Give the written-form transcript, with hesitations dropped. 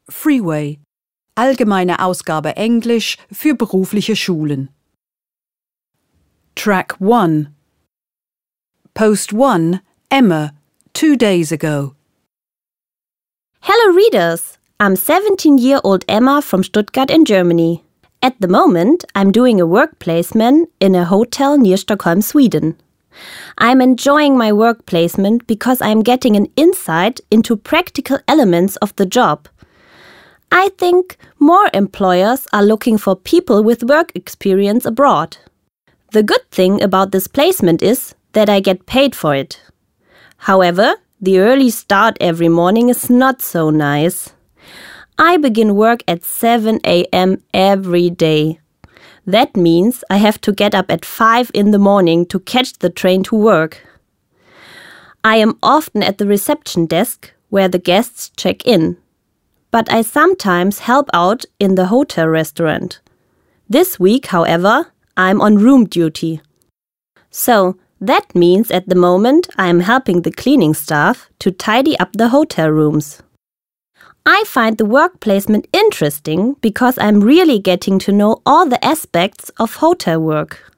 Freeway. Allgemeine Ausgabe Englisch für berufliche Schulen. Track 1. Post 1, Emma, 2 days ago. Hello readers! I'm 17-year-old Emma from Stuttgart in Germany. At the moment, I'm doing a work placement in a hotel near Stockholm, Sweden. I'm enjoying my work placement because I'm getting an insight into practical elements of the job. I think more employers are looking for people with work experience abroad. The good thing about this placement is that I get paid for it. However, the early start every morning is not so nice. I begin work at 7 a.m. every day. That means I have to get up at 5 in the morning to catch the train to work. I am often at the reception desk where the guests check in. But I sometimes help out in the hotel restaurant. This week, however, I'm on room duty. So, that means at the moment I'm helping the cleaning staff to tidy up the hotel rooms. I find the work placement interesting because I'm really getting to know all the aspects of hotel work.